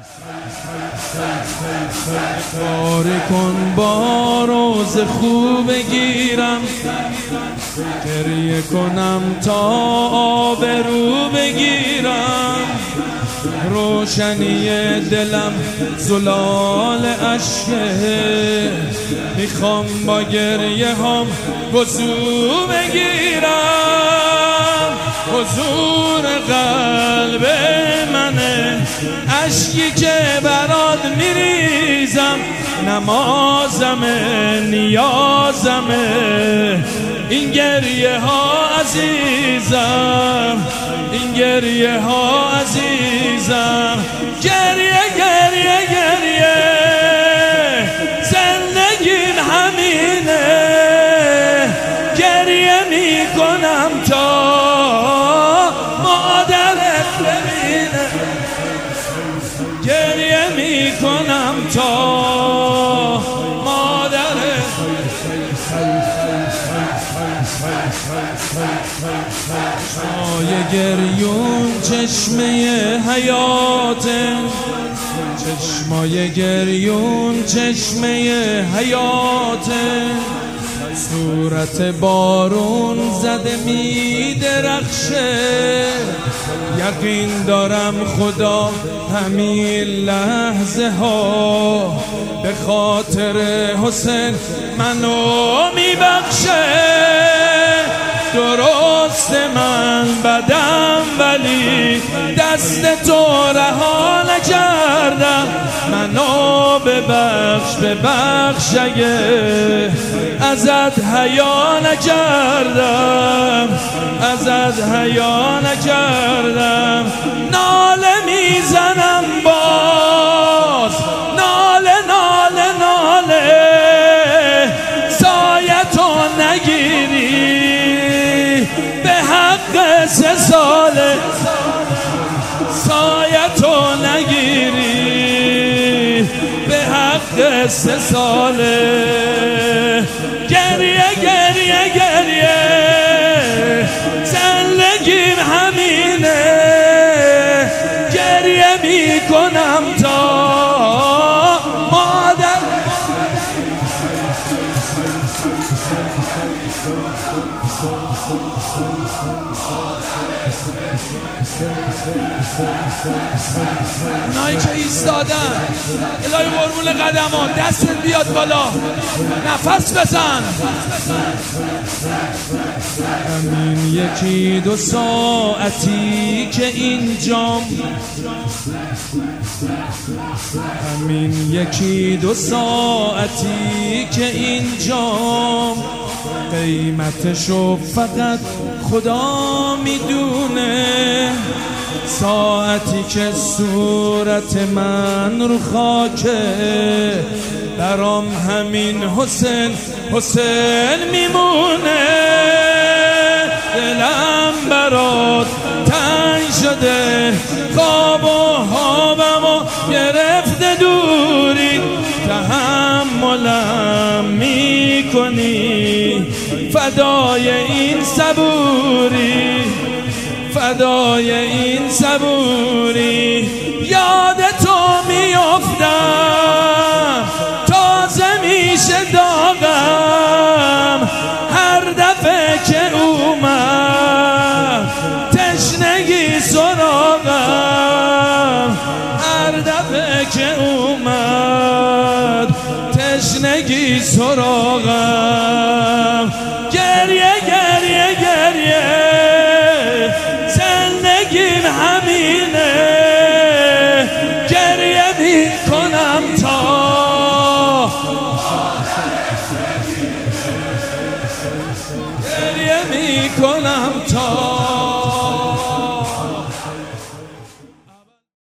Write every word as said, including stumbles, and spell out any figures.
باری کن با روز خوب بگیرم، گریه کنم تا آبرو بگیرم. روشنی دلم زلال عشقه، میخوام با گریه هم وضو بگیرم. حضور قلب منه، عشقی که برات میریزم، نمازمه نیازمه. این گریه ها عزیزم، این گریه ها عزیزم. گریه گریه گریه زندگیم همینه، گریه میکنم تا مادرت ببینه، گریه میکنم تا مادرت. چشمای گریون چشمه حیاته، چشمای گریون چشمه حیاته. صورت بارون زده می درخشه، یقین دارم خدا همین لحظه ها به خاطر حسین منو میبخشه. درست من بدم ولی دست تو رها نکردم. منو ببخش ببخش اگه ازت حیا نکردم، ازت حیا نکردم. ناله میزنم باز، ناله ناله ناله، سایه تو نگیری به حق سه ساله، سایه تو نگیری به حق سه ساله. گریه گریه گریه زندگیم همینه، گریه میکنم تا مادر. اونایی که ایستادن الهی قربون قدمان، دستت بیاد بالا، نفس بزن. همین یکی دو ساعتی که اینجام، همین یکی دو ساعتی که اینجام، قیمتشو فقط خدا میدونه. ساعتی که صورت من رو خاکه، برام همین حسین حسین میمونه. دلم برات تنگ شده، خواب و خوابم و گرفته دوری. تحملم میکنی فدای این صبوری، فدای این صبوری. یاد تو میافتم تازه میشه داغم، هر دفعه که اومد تشنگی سراغم، هر دفعه که اومد تشنگی سراغم. گریه گریه گریه زندگیم همینه، گریه میکنم تا گریه میکنم تا